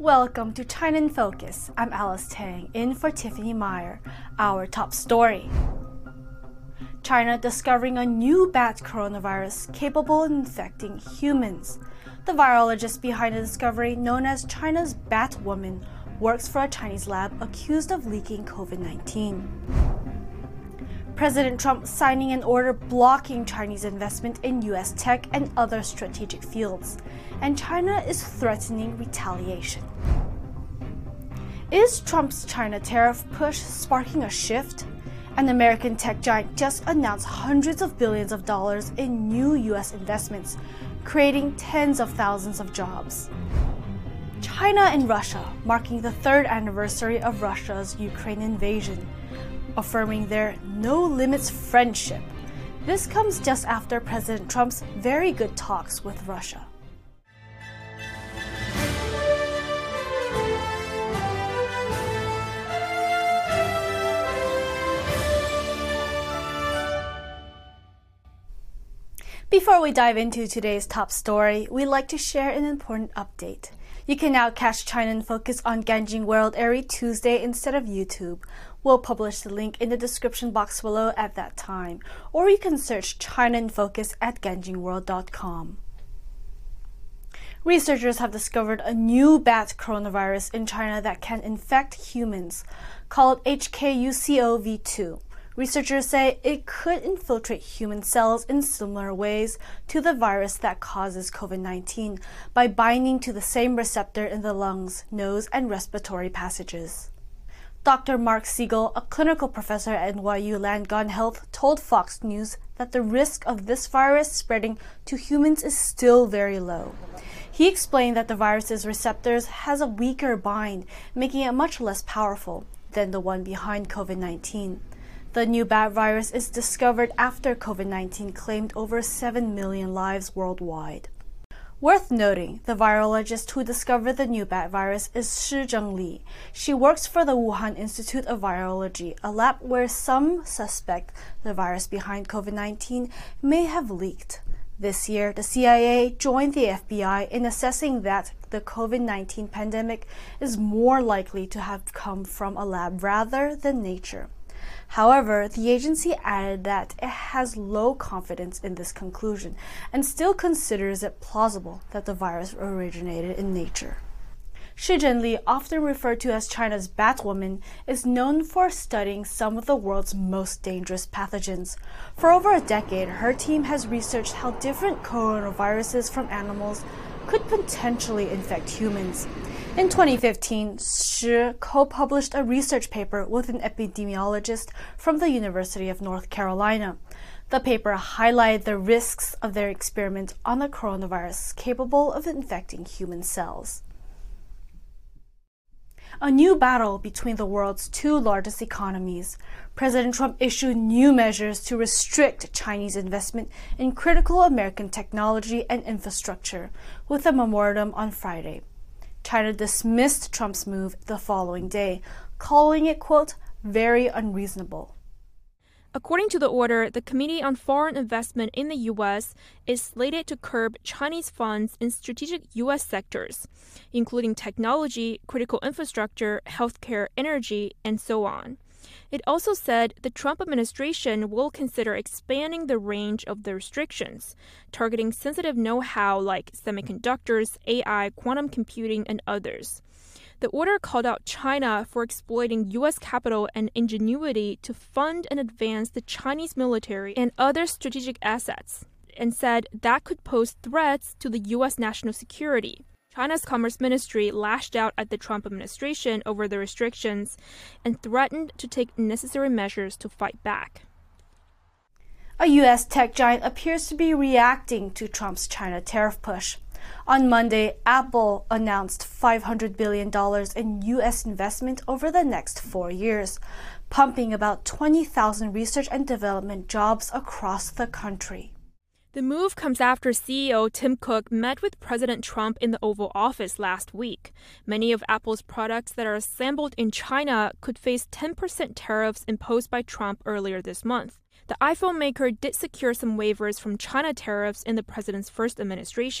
Welcome to China in Focus. I'm Alice Tang, in for Tiffany Meyer. Our top story. China discovering a new bat coronavirus capable of infecting humans. The virologist behind the discovery, known as China's Batwoman, works for a Chinese lab accused of leaking COVID-19. President Trump signing an order blocking Chinese investment in U.S. tech and other strategic fields. And China is threatening retaliation. Is Trump's China tariff push sparking a shift? An American tech giant just announced hundreds of billions of dollars in new U.S. investments, creating tens of thousands of jobs. China and Russia marking the third anniversary of Russia's Ukraine invasion, affirming their no-limits friendship. This comes just after President Trump's very good talks with Russia. Before we dive into today's top story, we'd like to share an important update. You can now catch China in Focus on Ganjing World every Tuesday instead of YouTube. We'll publish the link in the description box below at that time, or you can search China in Focus at ganjingworld.com. Researchers have discovered a new bat coronavirus in China that can infect humans, called HKUCOV2. Researchers say it could infiltrate human cells in similar ways to the virus that causes COVID-19 by binding to the same receptor in the lungs, nose, and respiratory passages. Dr. Mark Siegel, a clinical professor at NYU Langone Health, told Fox News that the risk of this virus spreading to humans is still very low. He explained that the virus's receptors has a weaker bind, making it much less powerful than the one behind COVID-19. The new bat virus is discovered after COVID-19 claimed over 7 million lives worldwide. Worth noting, the virologist who discovered the new bat virus is Shizheng Li. She works for the Wuhan Institute of Virology, a lab where some suspect the virus behind COVID-19 may have leaked. This year, the CIA joined the FBI in assessing that the COVID-19 pandemic is more likely to have come from a lab rather than nature. However, the agency added that it has low confidence in this conclusion and still considers it plausible that the virus originated in nature. Shizheng Li, often referred to as China's Batwoman, is known for studying some of the world's most dangerous pathogens. For over a decade, her team has researched how different coronaviruses from animals could potentially infect humans. In 2015, Shi co-published a research paper with an epidemiologist from the University of North Carolina. The paper highlighted the risks of their experiment on the coronavirus capable of infecting human cells. A new battle between the world's two largest economies. President Trump issued new measures to restrict Chinese investment in critical American technology and infrastructure, with a memorandum on Friday. China dismissed Trump's move the following day, calling it, quote, very unreasonable. According to the order, the Committee on Foreign Investment in the U.S. is slated to curb Chinese funds in strategic U.S. sectors, including technology, critical infrastructure, healthcare, energy, and so on. It also said the Trump administration will consider expanding the range of the restrictions, targeting sensitive know-how like semiconductors, AI, quantum computing, and others. The order called out China for exploiting U.S. capital and ingenuity to fund and advance the Chinese military and other strategic assets, and said that could pose threats to the U.S. national security. China's Commerce Ministry lashed out at the Trump administration over the restrictions and threatened to take necessary measures to fight back. A U.S. tech giant appears to be reacting to Trump's China tariff push. On Monday, Apple announced $500 billion in U.S. investment over the next 4 years, pumping about 20,000 research and development jobs across the country. The move comes after CEO Tim Cook met with President Trump in the Oval Office last week. Many of Apple's products that are assembled in China could face 10% tariffs imposed by Trump earlier this month. The iPhone maker did secure some waivers from China tariffs in the president's first administration.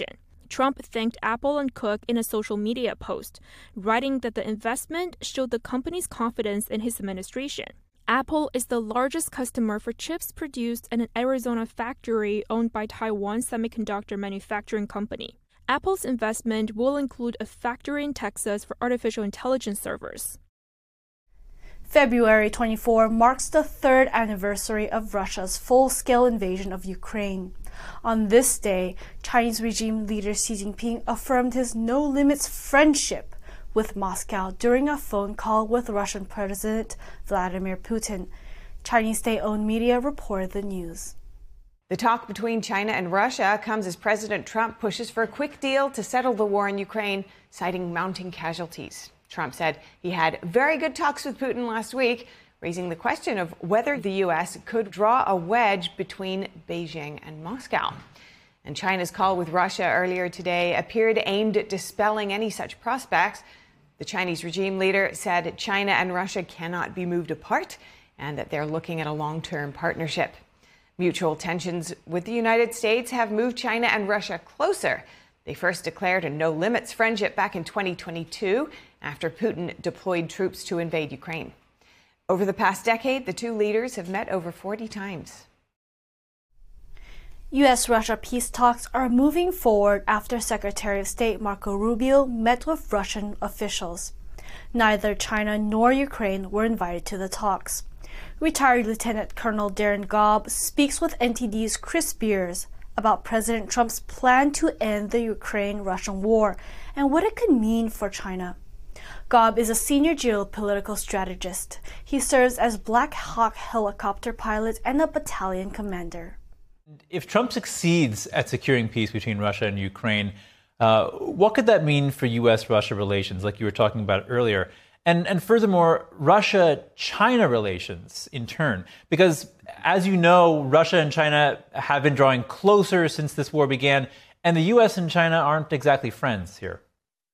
Trump thanked Apple and Cook in a social media post, writing that the investment showed the company's confidence in his administration. Apple is the largest customer for chips produced in an Arizona factory owned by Taiwan Semiconductor Manufacturing Company. Apple's investment will include a factory in Texas for artificial intelligence servers. February 24 marks the third anniversary of Russia's full-scale invasion of Ukraine. On this day, Chinese regime leader Xi Jinping affirmed his no-limits friendship with Moscow during a phone call with Russian President Vladimir Putin. Chinese state-owned media reported the news. The talk between China and Russia comes as President Trump pushes for a quick deal to settle the war in Ukraine, citing mounting casualties. Trump said he had very good talks with Putin last week, raising the question of whether the U.S. could draw a wedge between Beijing and Moscow. And China's call with Russia earlier today appeared aimed at dispelling any such prospects. The Chinese regime leader said China and Russia cannot be moved apart and that they're looking at a long-term partnership. Mutual tensions with the United States have moved China and Russia closer. They first declared a no-limits friendship back in 2022 after Putin deployed troops to invade Ukraine. Over the past decade, the two leaders have met over 40 times. U.S.-Russia peace talks are moving forward after Secretary of State Marco Rubio met with Russian officials. Neither China nor Ukraine were invited to the talks. Retired Lieutenant Colonel Darren Gaub speaks with NTD's Chris Beers about President Trump's plan to end the Ukraine-Russian war and what it could mean for China. Gaub is a senior geopolitical strategist. He serves as Black Hawk helicopter pilot and a battalion commander. If Trump succeeds at securing peace between Russia and Ukraine, what could that mean for U.S.-Russia relations, like you were talking about earlier? And furthermore, Russia-China relations in turn? Because, as you know, Russia and China have been drawing closer since this war began, and the U.S. and China aren't exactly friends here.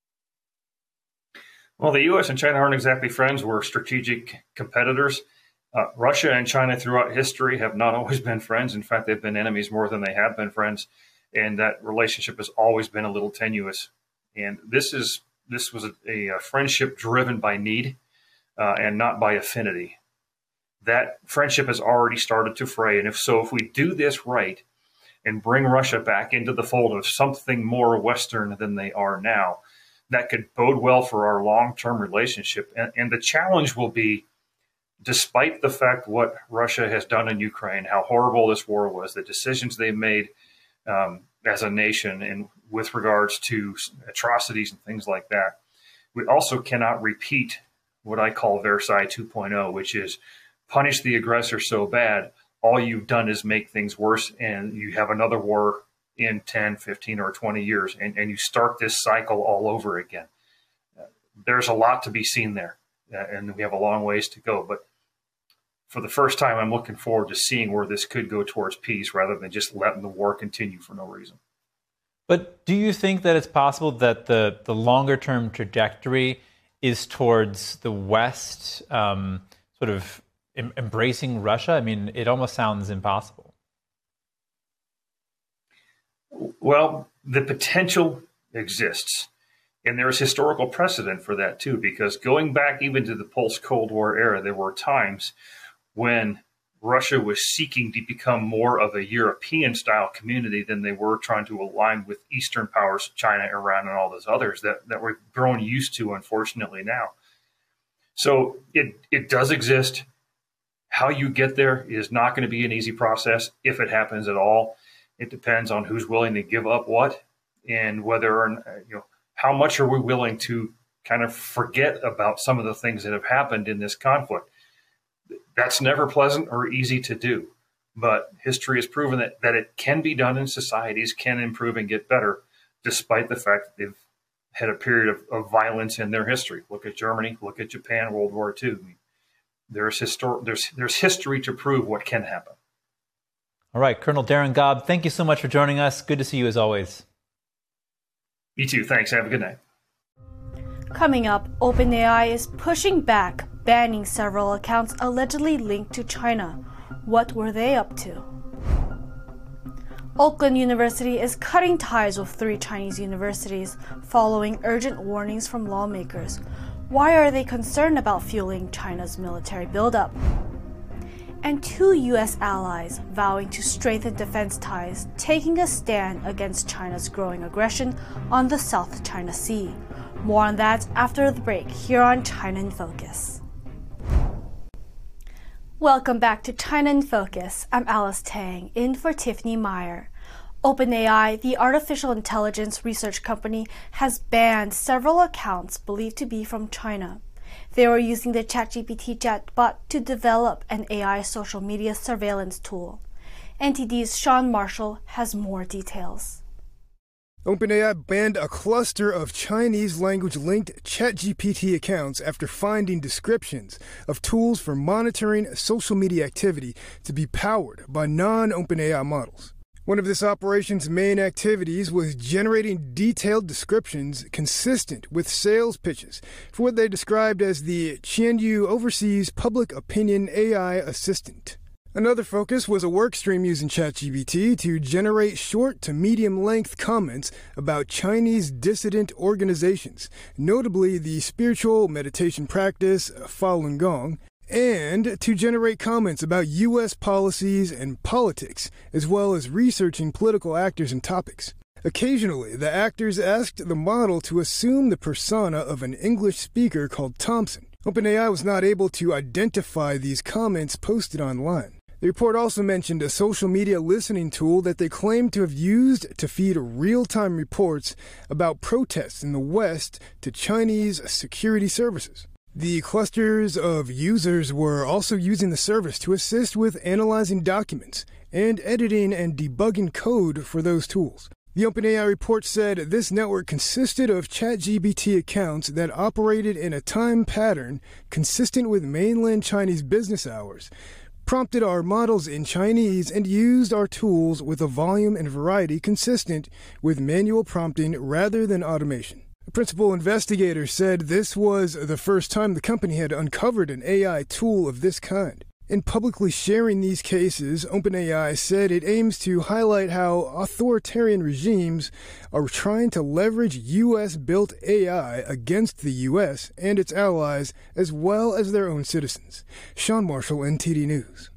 Well, the U.S. and China aren't exactly friends. We're strategic competitors. Russia and China throughout history have not always been friends. In fact, they've been enemies more than they have been friends. And that relationship has always been a little tenuous. And this was a friendship driven by need and not by affinity. That friendship has already started to fray. And if we do this right and bring Russia back into the fold of something more Western than they are now, that could bode well for our long-term relationship. And the challenge will be, despite the fact what Russia has done in Ukraine, how horrible this war was, the decisions they made as a nation and with regards to atrocities and things like that, we also cannot repeat what I call Versailles 2.0, which is punish the aggressor so bad, all you've done is make things worse, and you have another war in 10, 15, or 20 years, and you start this cycle all over again. There's a lot to be seen there, and we have a long ways to go. But for the first time, I'm looking forward to seeing where this could go towards peace rather than just letting the war continue for no reason. But do you think that it's possible that the longer-term trajectory is towards the West sort of embracing Russia? I mean, it almost sounds impossible. Well, the potential exists. And there's historical precedent for that, too, because going back even to the post-Cold War era, there were times when Russia was seeking to become more of a European-style community than they were trying to align with Eastern powers, China, Iran, and all those others that we're grown used to, unfortunately, now. So it does exist. How you get there is not going to be an easy process, if it happens at all. It depends on who's willing to give up what and whether, how much are we willing to kind of forget about some of the things that have happened in this conflict. That's never pleasant or easy to do, but history has proven that it can be done and societies can improve and get better, despite the fact that they've had a period of violence in their history. Look at Germany, look at Japan, World War II. There's history to prove what can happen. All right, Colonel Darren Gaub, thank you so much for joining us. Good to see you as always. You too. Thanks. Have a good night. Coming up, OpenAI is pushing back, banning several accounts allegedly linked to China. What were they up to? Oakland University is cutting ties with 3 Chinese universities following urgent warnings from lawmakers. Why are they concerned about fueling China's military buildup? And 2 U.S. allies vowing to strengthen defense ties, taking a stand against China's growing aggression on the South China Sea. More on that after the break here on China in Focus. Welcome back to China in Focus. I'm Alice Tang, in for Tiffany Meyer. OpenAI, the artificial intelligence research company, has banned several accounts believed to be from China. They were using the ChatGPT chatbot to develop an AI social media surveillance tool. NTD's Sean Marshall has more details. OpenAI banned a cluster of Chinese language-linked ChatGPT accounts after finding descriptions of tools for monitoring social media activity to be powered by non-OpenAI models. One of this operation's main activities was generating detailed descriptions consistent with sales pitches for what they described as the Qianyu Overseas Public Opinion AI Assistant. Another focus was a workstream using ChatGPT to generate short to medium-length comments about Chinese dissident organizations, notably the spiritual meditation practice Falun Gong, and to generate comments about U.S. policies and politics, as well as researching political actors and topics. Occasionally, the actors asked the model to assume the persona of an English speaker called Thompson. OpenAI was not able to identify these comments posted online. The report also mentioned a social media listening tool that they claimed to have used to feed real-time reports about protests in the West to Chinese security services. The clusters of users were also using the service to assist with analyzing documents and editing and debugging code for those tools. The OpenAI report said this network consisted of ChatGPT accounts that operated in a time pattern consistent with mainland Chinese business hours, prompted our models in Chinese, and used our tools with a volume and variety consistent with manual prompting rather than automation. The principal investigator said this was the first time the company had uncovered an AI tool of this kind. In publicly sharing these cases, OpenAI said it aims to highlight how authoritarian regimes are trying to leverage U.S.-built AI against the U.S. and its allies, as well as their own citizens. Sean Marshall, NTD News.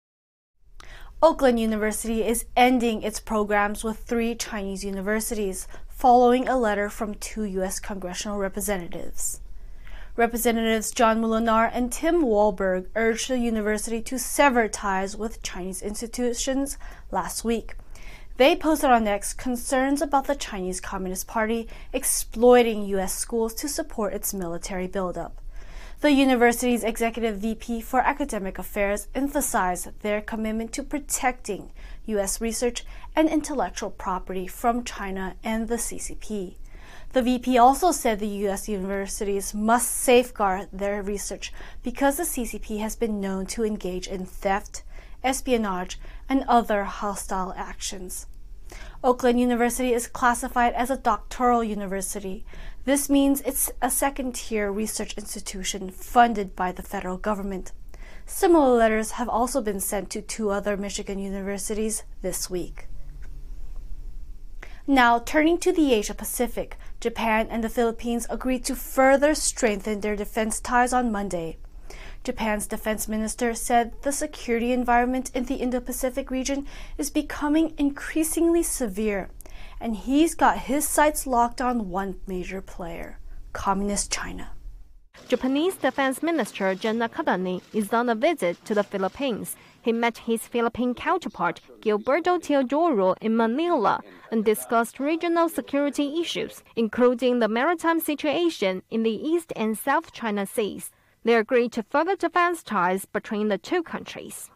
Oakland University is ending its programs with 3 Chinese universities, following a letter from 2 U.S. congressional representatives. Representatives John Moolenaar and Tim Walberg urged the university to sever ties with Chinese institutions last week. They posted on X concerns about the Chinese Communist Party exploiting U.S. schools to support its military buildup. The university's executive VP for academic affairs emphasized their commitment to protecting U.S. research and intellectual property from China and the CCP. The VP also said the U.S. universities must safeguard their research because the CCP has been known to engage in theft, espionage, and other hostile actions. Oakland University is classified as a doctoral university. This means it's a second-tier research institution funded by the federal government. Similar letters have also been sent to 2 other Michigan universities this week. Now, turning to the Asia Pacific, Japan and the Philippines agreed to further strengthen their defense ties on Monday. Japan's defense minister said the security environment in the Indo-Pacific region is becoming increasingly severe, and he's got his sights locked on one major player, Communist China. Japanese Defense Minister Gen Nakatani is on a visit to the Philippines. He met his Philippine counterpart, Gilberto Teodoro, in Manila and discussed regional security issues, including the maritime situation in the East and South China Seas. They agreed to further defense ties between the 2 countries.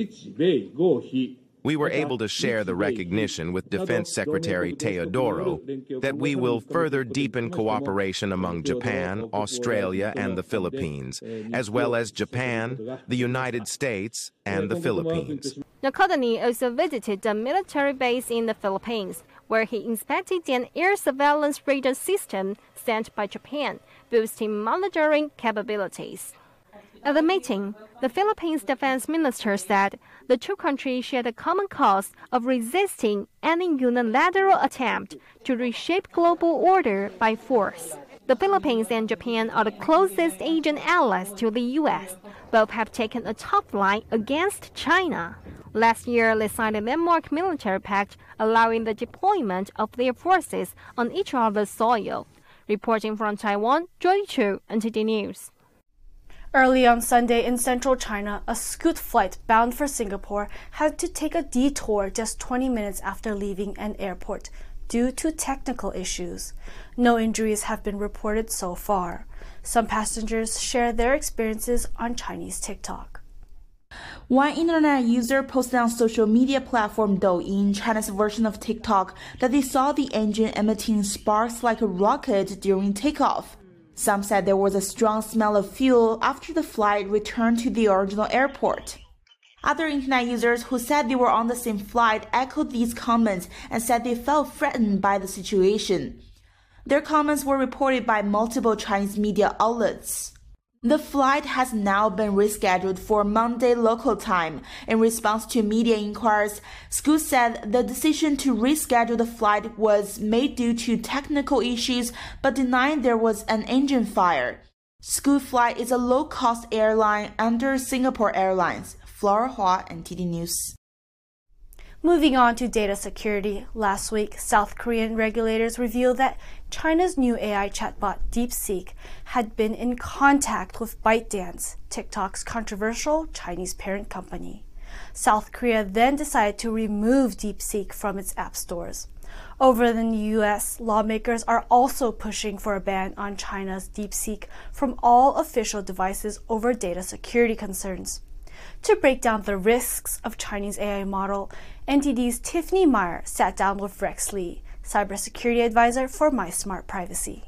We were able to share the recognition with Defense Secretary Teodoro that we will further deepen cooperation among Japan, Australia, and the Philippines, as well as Japan, the United States, and the Philippines. Nakatani also visited a military base in the Philippines, where he inspected an air surveillance radar system sent by Japan, boosting monitoring capabilities. At the meeting, the Philippines defense minister said the two countries shared a common cause of resisting any unilateral attempt to reshape global order by force. The Philippines and Japan are the closest Asian allies to the U.S. Both have taken a tough line against China. Last year, they signed a landmark military pact allowing the deployment of their forces on each other's soil. Reporting from Taiwan, Joy Chu, NTD News. Early on Sunday in central China, a Scoot flight bound for Singapore had to take a detour just 20 minutes after leaving an airport due to technical issues. No injuries have been reported so far. Some passengers share their experiences on Chinese TikTok. One internet user posted on social media platform Douyin, China's version of TikTok, that they saw the engine emitting sparks like a rocket during takeoff. Some said there was a strong smell of fuel after the flight returned to the original airport. Other internet users who said they were on the same flight echoed these comments and said they felt threatened by the situation. Their comments were reported by multiple Chinese media outlets. The flight has now been rescheduled for Monday local time. In response to media inquiries, Scoot said the decision to reschedule the flight was made due to technical issues, but denied there was an engine fire. Scoot Flight is a low-cost airline under Singapore Airlines. Flora Hua, NTD News. Moving on to data security, last week, South Korean regulators revealed that China's new AI chatbot DeepSeek had been in contact with ByteDance, TikTok's controversial Chinese parent company. South Korea then decided to remove DeepSeek from its app stores. Over in the U.S., lawmakers are also pushing for a ban on China's DeepSeek from all official devices over data security concerns. To break down the risks of Chinese AI model, NTD's Tiffany Meyer sat down with Rex Lee, cybersecurity advisor for MySmartPrivacy.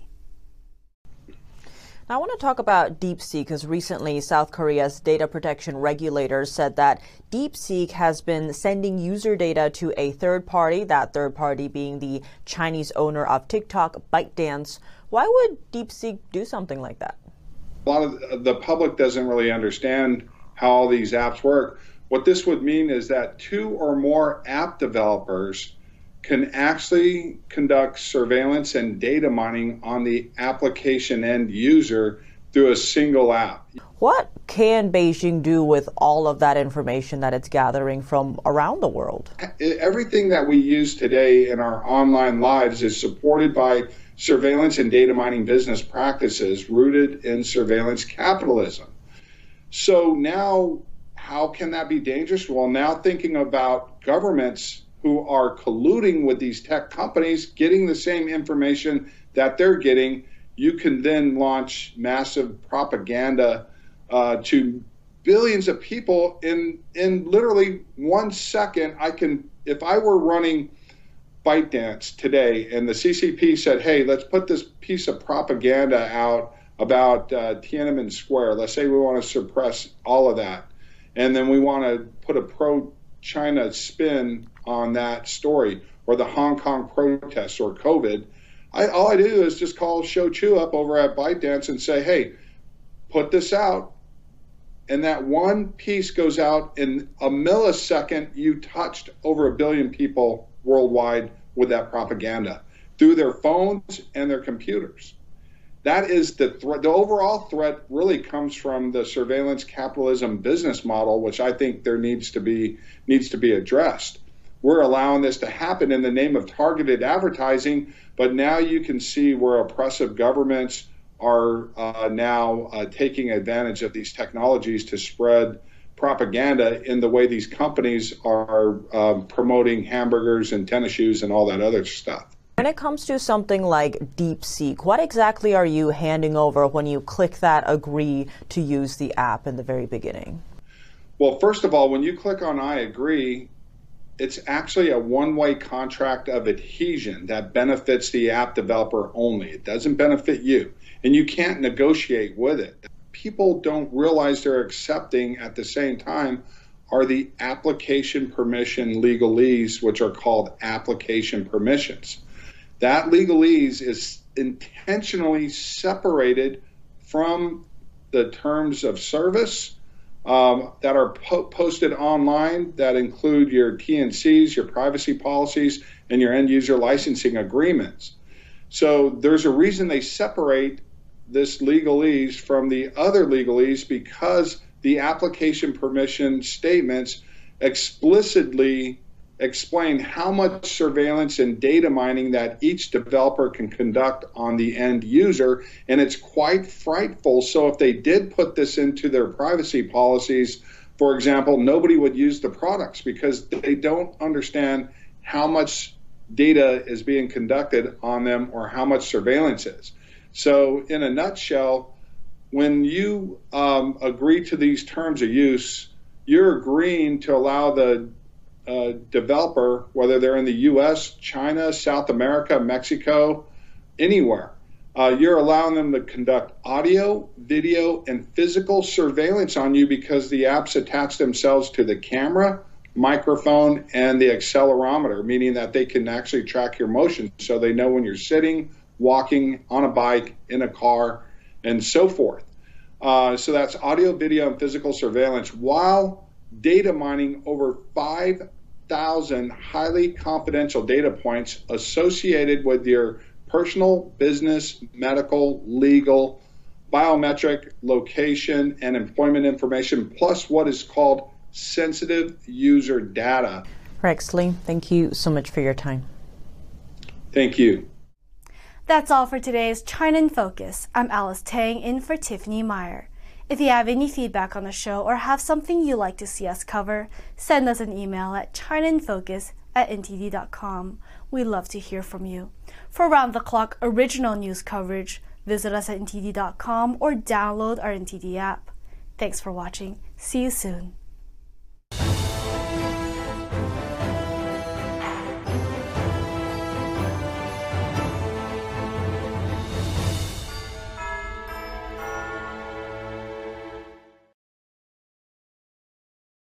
Now, I want to talk about DeepSeek because recently South Korea's data protection regulators said that DeepSeek has been sending user data to a third party, that third party being the Chinese owner of TikTok, ByteDance. Why would DeepSeek do something like that? A lot of the public doesn't really understand how all these apps work. What this would mean is that two or more app developers can actually conduct surveillance and data mining on the application end user through a single app. What can Beijing do with all of that information that it's gathering from around the world? Everything that we use today in our online lives is supported by surveillance and data mining business practices rooted in surveillance capitalism. So now, how can that be dangerous? Well, now thinking about governments who are colluding with these tech companies, getting the same information that they're getting, you can then launch massive propaganda to billions of people in literally 1 second. If I were running ByteDance today and the CCP said, hey, let's put this piece of propaganda out about Tiananmen Square. Let's say we want to suppress all of that. And then we want to put a pro-China spin on that story, or the Hong Kong protests, or COVID. All I do is just call Shou Chew up over at ByteDance and say, hey, put this out. And that one piece goes out in a millisecond. You touched over 1 billion people worldwide with that propaganda through their phones and their computers. That is the threat. The overall threat really comes from the surveillance capitalism business model, which I think there needs to be addressed. We're allowing this to happen in the name of targeted advertising, but now you can see where oppressive governments are now taking advantage of these technologies to spread propaganda in the way these companies are promoting hamburgers and tennis shoes and all that other stuff. When it comes to something like DeepSeek, what exactly are you handing over when you click that agree to use the app in the very beginning? Well, first of all, when you click on I agree, it's actually a one-way contract of adhesion that benefits the app developer only. It doesn't benefit you, and you can't negotiate with it. People don't realize they're accepting at the same time are the application permission legalese, which are called application permissions. That legalese is intentionally separated from the terms of service that are posted online that include your T&Cs, your privacy policies, and your end user licensing agreements. So there's a reason they separate this legalese from the other legalese, because the application permission statements explicitly explain how much surveillance and data mining that each developer can conduct on the end user, and it's quite frightful. So if they did put this into their privacy policies, for example, nobody would use the products because they don't understand how much data is being conducted on them or how much surveillance is. So in a nutshell, when you agree to these terms of use, you're agreeing to allow the developer, whether they're in the US, China, South America, Mexico, anywhere, you're allowing them to conduct audio, video, and physical surveillance on you because the apps attach themselves to the camera, microphone, and the accelerometer, meaning that they can actually track your motion so they know when you're sitting, walking, on a bike, in a car, and so forth. So that's audio, video, and physical surveillance, while data mining over 5,000 highly confidential data points associated with your personal, business, medical, legal, biometric, location, and employment information, plus what is called sensitive user data. Rex Lee, thank you so much for your time. Thank you. That's all for today's China in Focus. I'm Alice Tang in for Tiffany Meyer. If you have any feedback on the show or have something you'd like to see us cover, send us an email at chinainfocus@ntd.com. We'd love to hear from you. For round-the-clock original news coverage, visit us at ntd.com or download our NTD app. Thanks for watching. See you soon.